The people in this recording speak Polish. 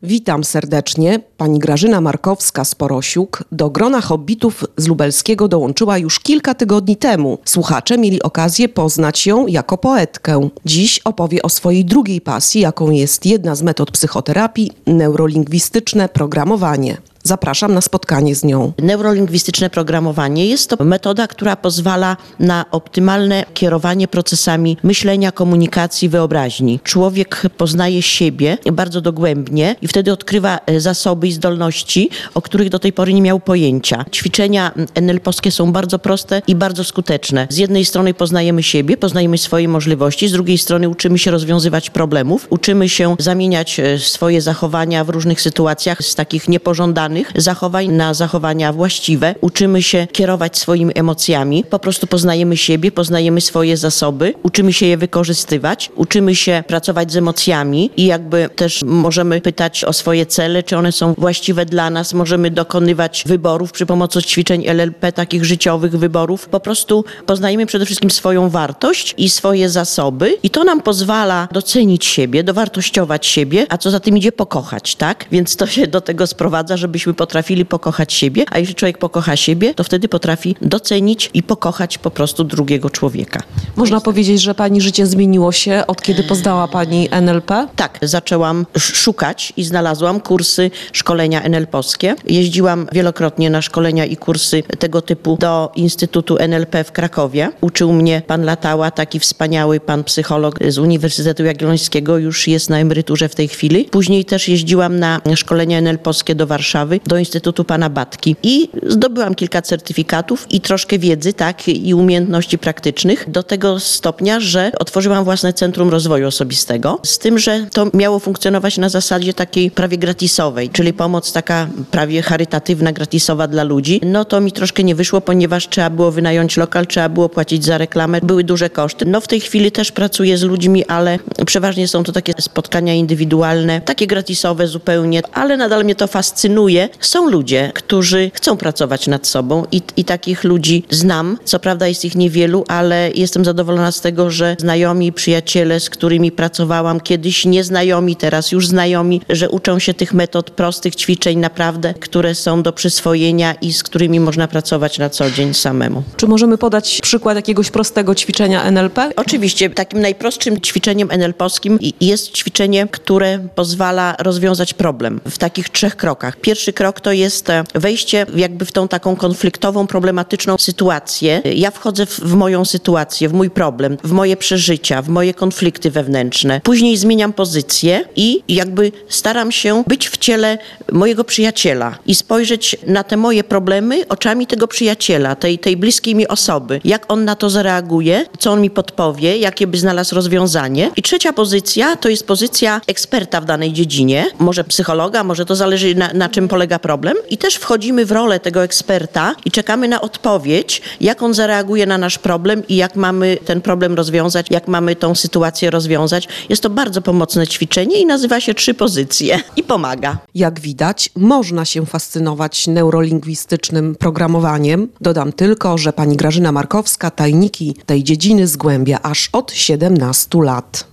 Witam serdecznie. Pani Grażyna Markowska z Porosiuk do grona hobbitów z Lubelskiego dołączyła już kilka tygodni temu. Słuchacze mieli okazję poznać ją jako poetkę. Dziś opowie o swojej drugiej pasji, jaką jest jedna z metod psychoterapii – neurolingwistyczne programowanie. Zapraszam na spotkanie z nią. Neurolingwistyczne programowanie jest to metoda, która pozwala na optymalne kierowanie procesami myślenia, komunikacji, wyobraźni. Człowiek poznaje siebie bardzo dogłębnie i wtedy odkrywa zasoby i zdolności, o których do tej pory nie miał pojęcia. Ćwiczenia NLP-owskie są bardzo proste i bardzo skuteczne. Z jednej strony poznajemy siebie, poznajemy swoje możliwości, z drugiej strony uczymy się rozwiązywać problemów, uczymy się zamieniać swoje zachowania w różnych sytuacjach z takich niepożądanych zachowań na zachowania właściwe. Uczymy się kierować swoimi emocjami. Po prostu poznajemy siebie, poznajemy swoje zasoby, uczymy się je wykorzystywać, uczymy się pracować z emocjami i jakby też możemy pytać o swoje cele, czy one są właściwe dla nas. Możemy dokonywać wyborów przy pomocy ćwiczeń NLP, takich życiowych wyborów. Po prostu poznajemy przede wszystkim swoją wartość i swoje zasoby i to nam pozwala docenić siebie, dowartościować siebie, a co za tym idzie pokochać, tak? Więc to się do tego sprowadza, żebyśmy potrafili pokochać siebie, a jeśli człowiek pokocha siebie, to wtedy potrafi docenić i pokochać po prostu drugiego człowieka. Można powiedzieć, że pani życie zmieniło się od kiedy poznała pani NLP? Tak, zaczęłam szukać i znalazłam kursy szkolenia NLP-owskie. Jeździłam wielokrotnie na szkolenia i kursy tego typu do Instytutu NLP w Krakowie. Uczył mnie pan Latała, taki wspaniały pan psycholog z Uniwersytetu Jagiellońskiego, już jest na emeryturze w tej chwili. Później też jeździłam na szkolenia NLP-owskie do Warszawy, do Instytutu pana Batki i zdobyłam kilka certyfikatów i troszkę wiedzy, tak, i umiejętności praktycznych do tego stopnia, że otworzyłam własne Centrum Rozwoju Osobistego, z tym, że to miało funkcjonować na zasadzie takiej prawie gratisowej, czyli pomoc taka prawie charytatywna, gratisowa dla ludzi. No to mi troszkę nie wyszło, ponieważ trzeba było wynająć lokal, trzeba było płacić za reklamę, były duże koszty. No w tej chwili też pracuję z ludźmi, ale przeważnie są to takie spotkania indywidualne, takie gratisowe zupełnie, ale nadal mnie to fascynuje. Są ludzie, którzy chcą pracować nad sobą i takich ludzi znam. Co prawda jest ich niewielu, ale jestem zadowolona z tego, że znajomi, przyjaciele, z którymi pracowałam kiedyś, nieznajomi, teraz już znajomi, że uczą się tych metod, prostych ćwiczeń naprawdę, które są do przyswojenia i z którymi można pracować na co dzień samemu. Czy możemy podać przykład jakiegoś prostego ćwiczenia NLP? Oczywiście. Takim najprostszym ćwiczeniem NLP-owskim jest ćwiczenie, które pozwala rozwiązać problem w takich 3 krokach. Pierwszy krok to jest wejście jakby w tą taką konfliktową, problematyczną sytuację. Ja wchodzę w moją sytuację, w mój problem, w moje przeżycia, w moje konflikty wewnętrzne. Później zmieniam pozycję i jakby staram się być w ciele mojego przyjaciela i spojrzeć na te moje problemy oczami tego przyjaciela, tej bliskiej mi osoby. Jak on na to zareaguje, co on mi podpowie, jakie by znalazł rozwiązanie. I trzecia pozycja to jest pozycja eksperta w danej dziedzinie, może psychologa, może to zależy na czym polega problem. I też wchodzimy w rolę tego eksperta i czekamy na odpowiedź, jak on zareaguje na nasz problem i jak mamy ten problem rozwiązać, jak mamy tą sytuację rozwiązać. Jest to bardzo pomocne ćwiczenie i nazywa się 3 pozycje i pomaga. Jak widać, można się fascynować neurolingwistycznym programowaniem. Dodam tylko, że pani Grażyna Markowska tajniki tej dziedziny zgłębia aż od 17 lat.